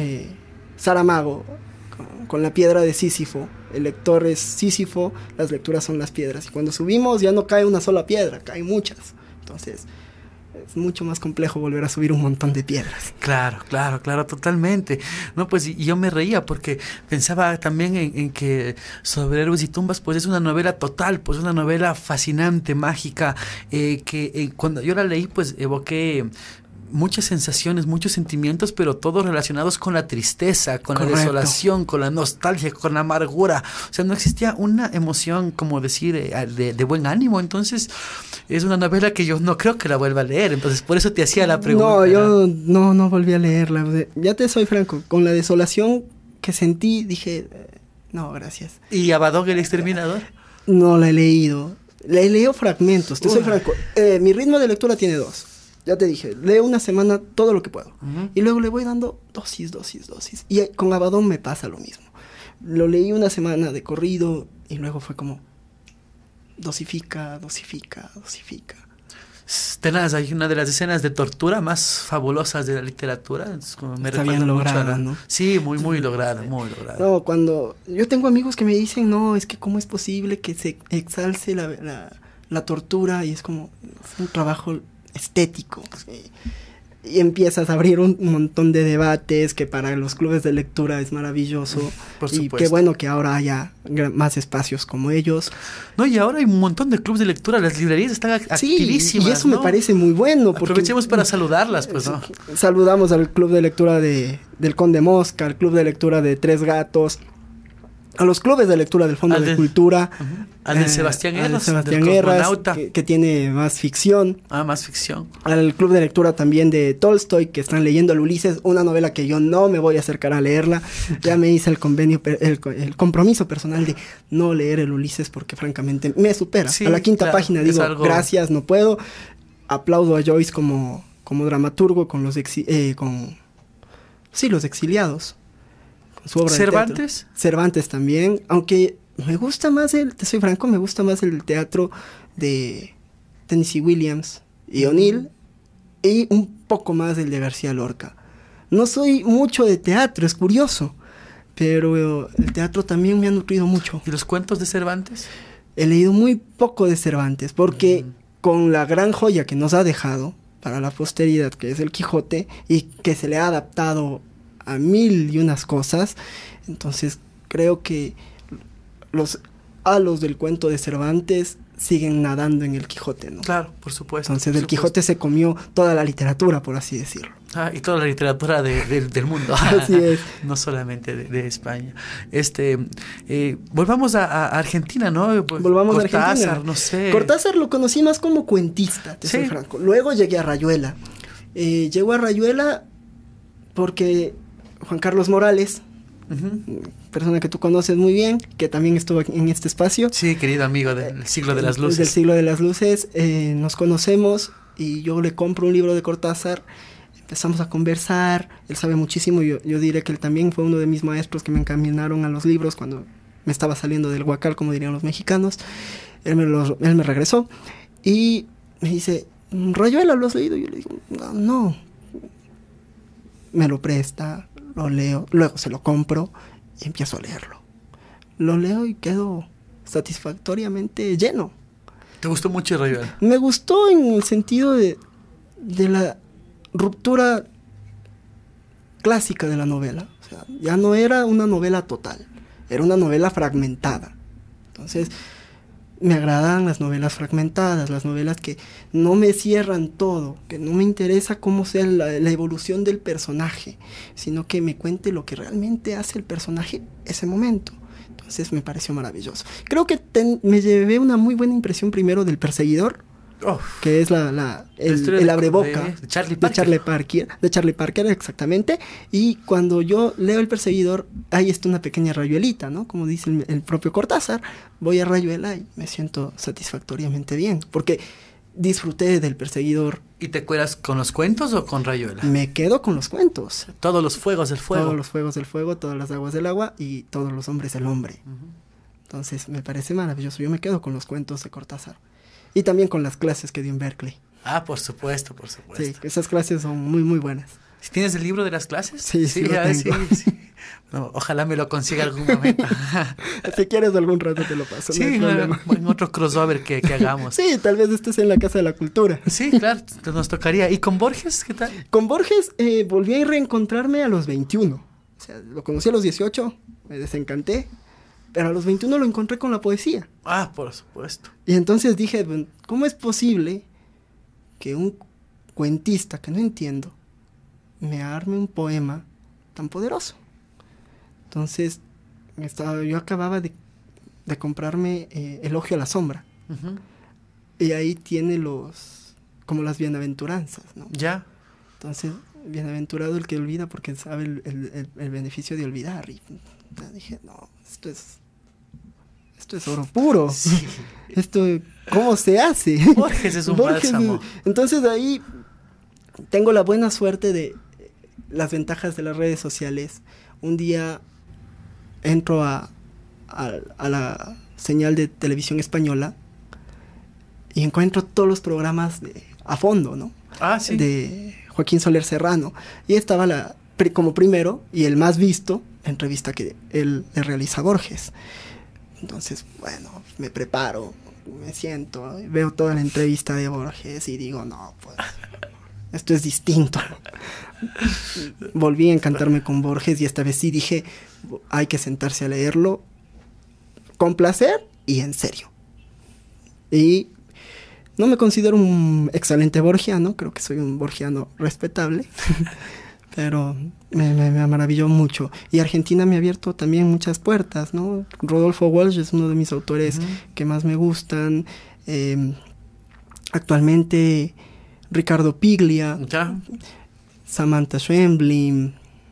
Saramago, con la piedra de Sísifo. El lector es Sísifo, las lecturas son las piedras, y cuando subimos ya no cae una sola piedra, caen muchas. Entonces es mucho más complejo volver a subir un montón de piedras. Claro, totalmente. No, pues y yo me reía porque pensaba también en que Sobre Héroes y Tumbas, pues es una novela total, pues una novela fascinante, mágica, que cuando yo la leí, pues evoqué muchas sensaciones, muchos sentimientos, pero todos relacionados con la tristeza, con Correcto. La desolación, con la nostalgia, con la amargura. O sea, no existía una emoción, como decir, de buen ánimo. Entonces, es una novela que yo no creo que la vuelva a leer. Entonces, por eso te hacía la pregunta. No, yo no volví a leerla. Ya te soy franco, con la desolación que sentí, dije, no, gracias. ¿Y Abaddon el Exterminador? No la he leído. Le leo fragmentos, te soy franco. Mi ritmo de lectura tiene 2. ya te dije, leo una semana todo lo que puedo. Y luego le voy dando dosis. Y con Abaddon me pasa lo mismo. Lo leí una semana de corrido y luego fue como dosifica. Tenaz, hay una de las escenas de tortura más fabulosas de la literatura. Es como me está recuerda bien mucho lograda, ¿no? Sí, muy lograda, muy lograda. No, cuando yo tengo amigos que me dicen, no, es que cómo es posible que se exalce la tortura, y es como, es un trabajo estético. Y empiezas a abrir un montón de debates que para los clubes de lectura es maravilloso. Por y supuesto. qué bueno que ahora haya más espacios como ellos. No, y ahora hay un montón de clubes de lectura, las librerías están activísimas. Y eso ¿no? me parece muy bueno. Porque aprovechemos para saludarlas, pues, ¿no? Saludamos al club de lectura del Conde Mosca, al club de lectura de Tres Gatos, a los clubes de lectura del Fondo de Cultura. Al de Sebastián Herras, Sebastián Herras, que tiene más ficción. Más ficción. Al club de lectura también de Tolstoy, que están leyendo el Ulises, una novela que yo no me voy a acercar a leerla. Ya me hice el compromiso personal de no leer el Ulises porque francamente me supera. Sí, a la quinta página digo, gracias, no puedo. Aplaudo a Joyce como dramaturgo con los exiliados. Su obra ¿Cervantes? Cervantes también, aunque me gusta más te soy franco, me gusta más el teatro de Tennessee Williams y O'Neill, y un poco más el de García Lorca. No soy mucho de teatro, es curioso, pero el teatro también me ha nutrido mucho. ¿Y los cuentos de Cervantes? He leído muy poco de Cervantes, porque con la gran joya que nos ha dejado para la posteridad, que es el Quijote, y que se le ha adaptado a mil y unas cosas, entonces creo que los halos del cuento de Cervantes siguen nadando en el Quijote, ¿no? Claro, por supuesto. Entonces el Quijote se comió toda la literatura, por así decirlo. Y toda la literatura del mundo. Así es. No solamente de España. Volvamos a Argentina, ¿no? Volvamos Cortázar, a Argentina. No sé. Cortázar lo conocí más como cuentista, te soy franco. Luego llegué a Rayuela. Llego a Rayuela porque Juan Carlos Morales, persona que tú conoces muy bien, que también estuvo en este espacio. Sí, querido amigo del Siglo de las Luces. Del Siglo de las Luces, nos conocemos y yo le compro un libro de Cortázar, empezamos a conversar, él sabe muchísimo, yo diré que él también fue uno de mis maestros que me encaminaron a los libros cuando me estaba saliendo del huacal, como dirían los mexicanos. Él me regresó y me dice, Rayuela, ¿lo has leído? Yo le digo, no. Me lo presta, lo leo, luego se lo compro y empiezo a leerlo. Lo leo y quedo satisfactoriamente lleno. ¿Te gustó mucho Rayuela? Me gustó en el sentido de la ruptura clásica de la novela. O sea, ya no era una novela total, era una novela fragmentada. Entonces, me agradan las novelas fragmentadas, las novelas que no me cierran todo, que no me interesa cómo sea la evolución del personaje, sino que me cuente lo que realmente hace el personaje ese momento. Entonces me pareció maravilloso. Creo que me llevé una muy buena impresión primero del Perseguidor, que es el abreboca de Charlie Parker, exactamente. Y cuando yo leo El Perseguidor, ahí está una pequeña rayuelita, ¿no? Como dice el propio Cortázar, voy a Rayuela y me siento satisfactoriamente bien, porque disfruté del Perseguidor. ¿Y te quedas con los cuentos o con Rayuela? Me quedo con los cuentos. Todos los fuegos del fuego. Todos los fuegos del fuego, todas las aguas del agua y todos los hombres del hombre. Entonces me parece maravilloso. Yo me quedo con los cuentos de Cortázar. Y también con las clases que dio en Berkeley. Por supuesto. Sí, esas clases son muy, muy buenas. ¿Tienes el libro de las clases? Sí, lo tengo. Sí. No, ojalá me lo consiga algún momento. Si quieres algún rato te lo paso. Sí, no en otro crossover que hagamos. Sí, tal vez estés en la Casa de la Cultura. Sí, claro, nos tocaría. ¿Y con Borges qué tal? Con Borges volví a reencontrarme a los 21. O sea, lo conocí a los 18, me desencanté. Pero a los 21 lo encontré con la poesía. Por supuesto. Y entonces dije, ¿cómo es posible que un cuentista que no entiendo me arme un poema tan poderoso? Entonces, yo acababa de comprarme Elogio a la Sombra. Y ahí tiene como las bienaventuranzas, ¿no? Ya. Entonces, bienaventurado el que olvida porque sabe el beneficio de olvidar. Y dije, no, esto es oro puro. Sí. Esto, ¿cómo se hace? Borges es un bálsamo. Entonces ahí tengo la buena suerte de las ventajas de las redes sociales. Un día entro a la señal de televisión española y encuentro todos los programas a fondo, ¿no? Ah, sí. De Joaquín Soler Serrano. Y estaba como primero y el más visto, la entrevista que él le realiza a Borges. Entonces, bueno, me preparo, me siento, veo toda la entrevista de Borges y digo, no, pues, esto es distinto. Volví a encantarme con Borges y esta vez sí dije, hay que sentarse a leerlo con placer y en serio. Y no me considero un excelente borgiano, creo que soy un borgiano respetable, pero me maravilló mucho. Y Argentina me ha abierto también muchas puertas, ¿no? Rodolfo Walsh es uno de mis autores que más me gustan. Actualmente Ricardo Piglia, Samantha Schweblin,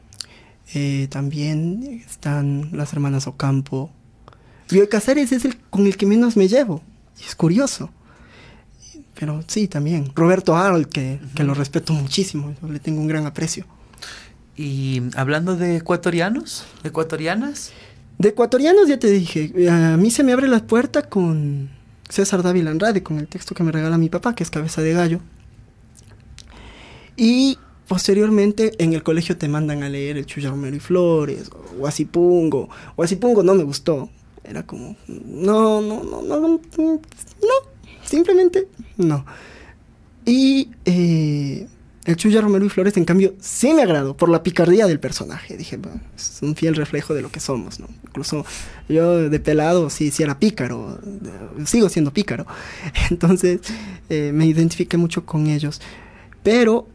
también están las hermanas Ocampo. Bioy Casares es el con el que menos me llevo, y es curioso. Pero sí, también. Roberto Harold, que lo respeto muchísimo, le tengo un gran aprecio. Y hablando de ecuatorianos, ecuatorianas. De ecuatorianos ya te dije, a mí se me abre la puerta con César Dávila Andrade, con el texto que me regala mi papá, que es Cabeza de Gallo. Y posteriormente en el colegio te mandan a leer El Chuya Romero y Flores, o Guasipungo. Guasipungo no me gustó. Era como, no, simplemente no. Y El Chuya Romero y Flores, en cambio, sí me agradó por la picardía del personaje. Dije, bueno, es un fiel reflejo de lo que somos, ¿no? Incluso yo de pelado sí era pícaro, sigo siendo pícaro. Entonces me identifiqué mucho con ellos. Pero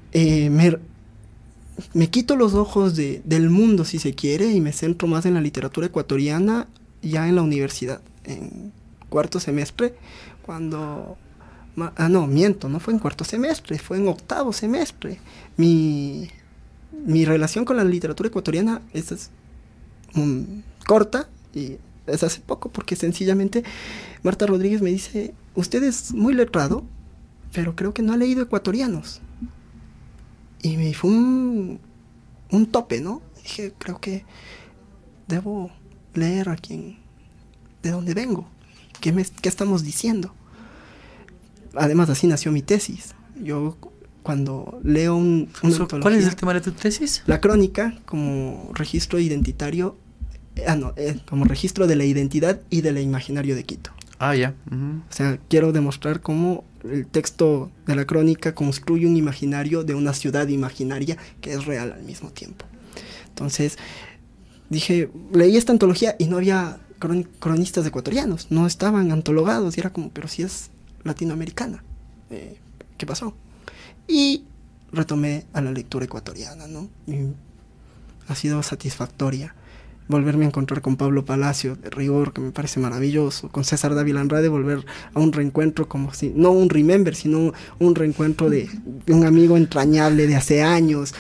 me quito los ojos del mundo, si se quiere, y me centro más en la literatura ecuatoriana ya en la universidad, en cuarto semestre, cuando... no, miento, no fue en cuarto semestre, fue en octavo semestre. Mi relación con la literatura ecuatoriana es corta y es hace poco, porque sencillamente Marta Rodríguez me dice, usted es muy letrado, pero creo que no ha leído ecuatorianos. Y me fue un tope, ¿no? Dije, creo que debo leer de dónde vengo, qué estamos diciendo. Además, así nació mi tesis. Yo, cuando leo una antología... ¿Cuál es el tema de tu tesis? La crónica como registro identitario... como registro de la identidad y del imaginario de Quito. Ah, ya. O sea, quiero demostrar cómo el texto de la crónica construye un imaginario de una ciudad imaginaria que es real al mismo tiempo. Entonces, dije, leí esta antología y no había cronistas ecuatorianos, no estaban antologados, y era como, pero si es latinoamericana, ¿qué pasó? Y retomé a la lectura ecuatoriana, ¿no? Y ha sido satisfactoria volverme a encontrar con Pablo Palacio de Rigor, que me parece maravilloso, con César Dávila Andrade, volver a un reencuentro como si, no un remember, sino un reencuentro de un amigo entrañable de hace años.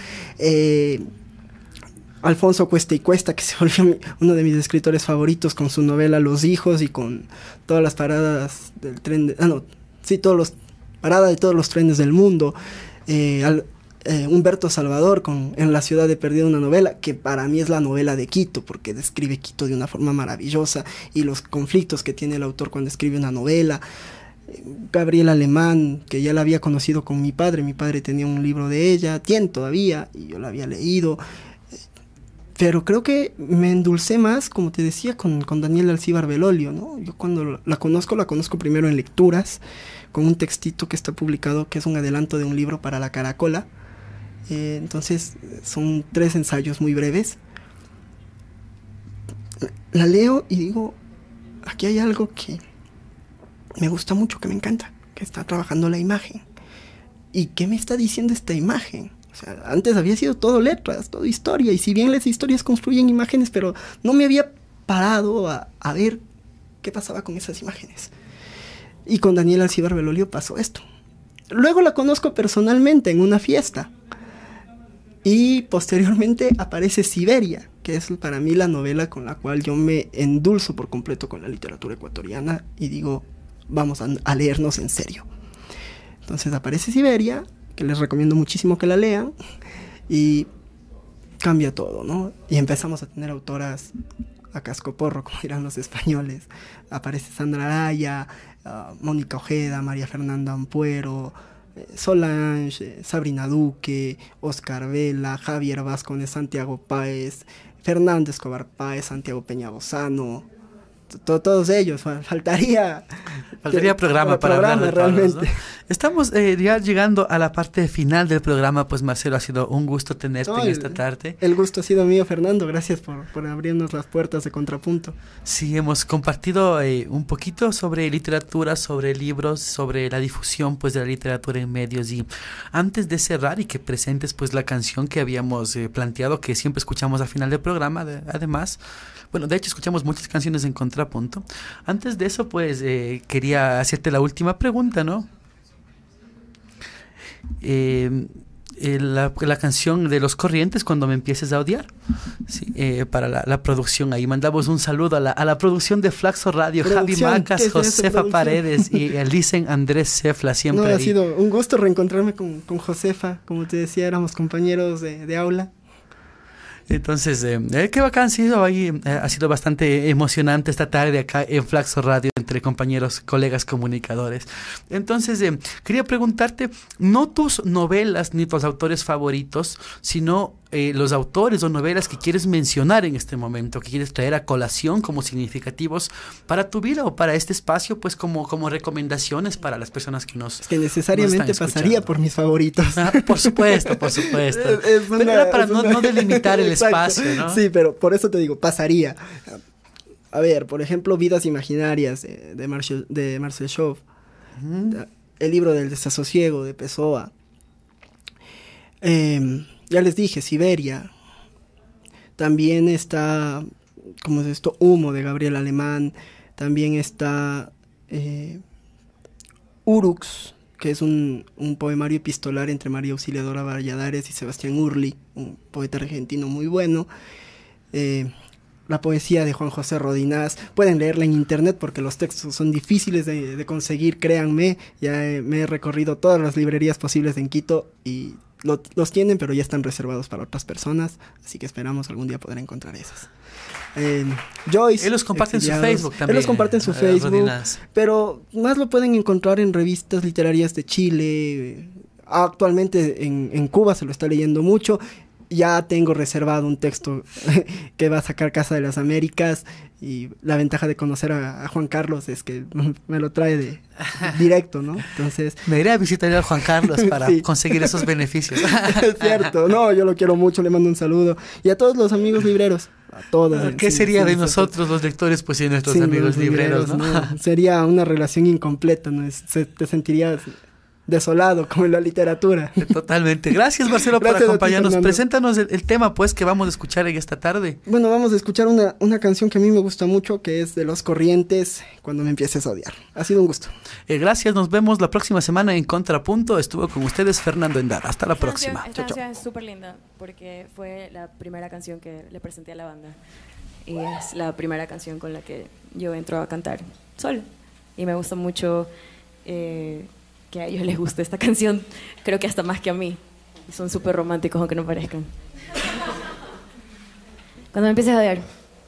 Alfonso Cuesta y Cuesta, que se volvió uno de mis escritores favoritos, con su novela Los Hijos, y con todas las paradas del tren parada de todos los trenes del mundo. Humberto Salvador con En la ciudad de Perdido, una novela que para mí es la novela de Quito, porque describe Quito de una forma maravillosa, y los conflictos que tiene el autor cuando escribe una novela. Gabriela Alemán, que ya la había conocido con mi padre tenía un libro de ella, tiene todavía, y yo la había leído. Pero creo que me endulcé más, como te decía, con Daniela Alcíbar Belolio, ¿no? Yo cuando la conozco primero en lecturas, con un textito que está publicado, que es un adelanto de un libro para La Caracola. Entonces, son 3 ensayos muy breves. La leo y digo, aquí hay algo que me gusta mucho, que me encanta, que está trabajando la imagen. ¿Y qué me está diciendo esta imagen? O sea, antes había sido todo letras, todo historia, y si bien las historias construyen imágenes, pero no me había parado a ver qué pasaba con esas imágenes. Y con Daniela Alcíbar Belolio pasó esto. Luego la conozco personalmente en una fiesta, y posteriormente aparece Siberia, que es para mí la novela con la cual yo me endulzo por completo con la literatura ecuatoriana, y digo, vamos a leernos en serio. Entonces aparece Siberia, que les recomiendo muchísimo que la lean, y cambia todo, ¿no? Y empezamos a tener autoras a cascoporro, como dirán los españoles. Aparece Sandra Araya, Mónica Ojeda, María Fernanda Ampuero, Solange, Sabrina Duque, Oscar Vela, Javier Vázquez, Santiago Páez, Fernando Escobar Páez, Santiago Peñabozano, todos ellos. Faltaría programa para hablar de realmente. todos, ¿no? Estamos ya llegando a la parte final del programa. Pues Marcelo, ha sido un gusto tenerte en esta tarde. El gusto ha sido mío, Fernando. Gracias por abrirnos las puertas de Contrapunto. Sí, hemos compartido un poquito sobre literatura, sobre libros, sobre la difusión pues de la literatura en medios. Y antes de cerrar y que presentes pues la canción que habíamos planteado, que siempre escuchamos al final del programa, además, bueno, de hecho escuchamos muchas canciones en Contrapunto. Antes de eso, pues quería hacerte la última pregunta, ¿no? La canción de Los Corrientes, Cuando me empieces a odiar, sí, para la producción. Ahí mandamos un saludo a la producción de Flaxo Radio, Javi Macas, Josefa Paredes y Elicen Andrés Cefla, siempre no, ha ahí. sido un gusto reencontrarme con Josefa. Como te decía, éramos compañeros de aula. Entonces, qué bacán ha sido ahí. Ha sido bastante emocionante esta tarde acá en Flaxo Radio entre compañeros, colegas comunicadores. Entonces, quería preguntarte, no tus novelas ni tus autores favoritos, sino los autores o novelas que quieres mencionar en este momento, que quieres traer a colación como significativos para tu vida o para este espacio, pues como recomendaciones para las personas que nos... Es que necesariamente pasaría por mis favoritos. Por supuesto. Pero era para no delimitar el espacio, ¿no? Sí, pero por eso te digo, pasaría. A ver, por ejemplo, Vidas Imaginarias de Marcel Chauve, el libro del desasosiego de Pessoa. Ya les dije, Siberia. También está, ¿cómo es esto? Humo, de Gabriel Alemán. También está Urux, que es un poemario epistolar entre María Auxiliadora Valladares y Sebastián Urli, un poeta argentino muy bueno. La poesía de Juan José Rodinás. Pueden leerla en internet porque los textos son difíciles de conseguir, créanme. Ya me he recorrido todas las librerías posibles en Quito y los tienen, pero ya están reservados para otras personas, así que esperamos algún día poder encontrar esas. Joyce, él los comparte en su Facebook también. Él los comparte en su Facebook, Rodinás. Pero más lo pueden encontrar en revistas literarias de Chile. Actualmente en Cuba se lo está leyendo mucho. Ya tengo reservado un texto que va a sacar Casa de las Américas, y la ventaja de conocer a Juan Carlos es que me lo trae directo, ¿no? Entonces... Me iré a visitar a Juan Carlos para conseguir esos beneficios. Es cierto, no, yo lo quiero mucho, le mando un saludo. Y a todos los amigos libreros, a todos. ¿Qué sería de nosotros los lectores, pues, y de nuestros amigos libreros, ¿no? Sería una relación incompleta, ¿no? Te sentirías... desolado, como en la literatura. Totalmente. Gracias, Marcelo, por acompañarnos. Preséntanos el tema, pues, que vamos a escuchar en esta tarde. Bueno, vamos a escuchar una canción que a mí me gusta mucho, que es de Los Corrientes, Cuando me empieces a odiar. Ha sido un gusto. Gracias, nos vemos la próxima semana en Contrapunto. Estuvo con ustedes Fernando Endara. Hasta la próxima. Esta canción es súper linda, porque fue la primera canción que le presenté a la banda. Y es la primera canción con la que yo entro a cantar sola. Y me gusta mucho... que a ellos les guste esta canción, creo que hasta más que a mí. Y son súper románticos, aunque no parezcan. Cuando me empieces a odiar.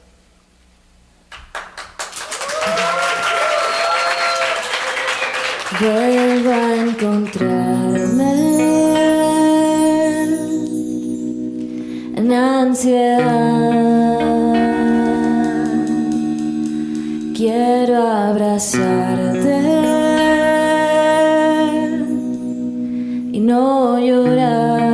Vuelvo a encontrarme en ansiedad. Quiero abrazarte y no llorar.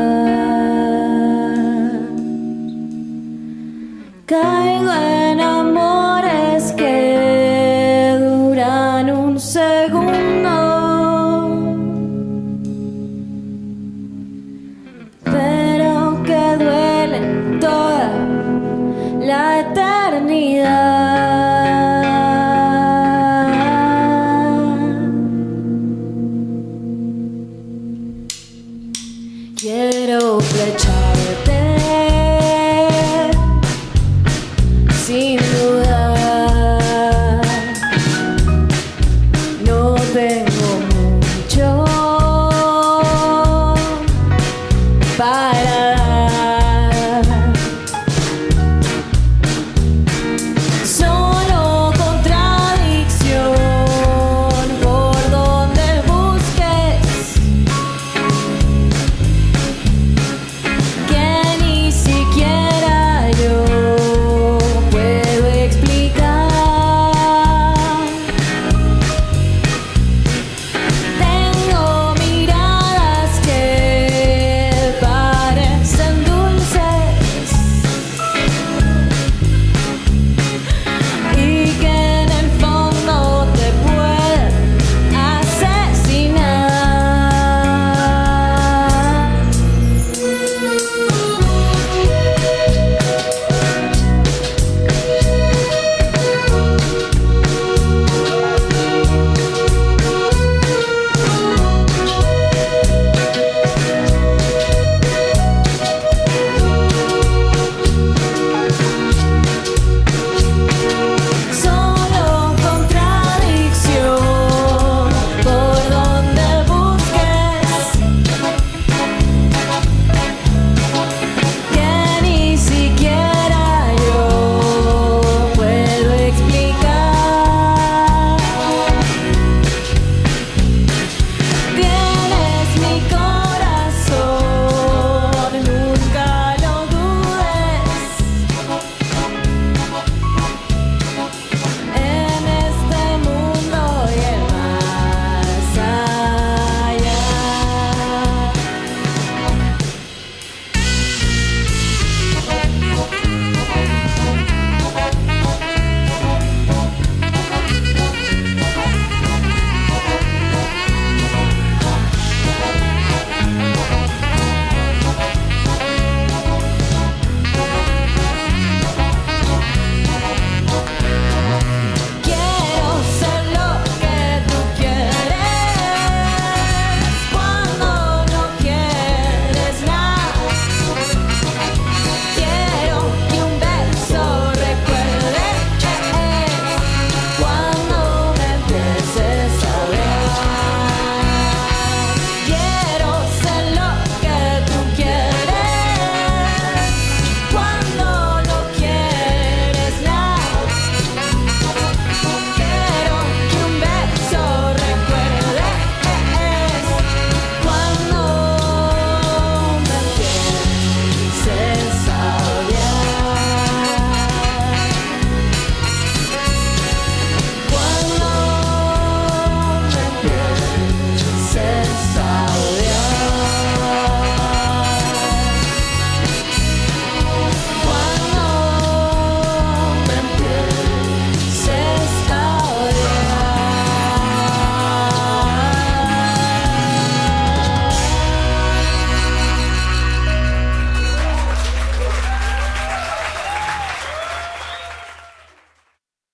Caigo en amores que duran un segundo, pero que duelen toda la eternidad.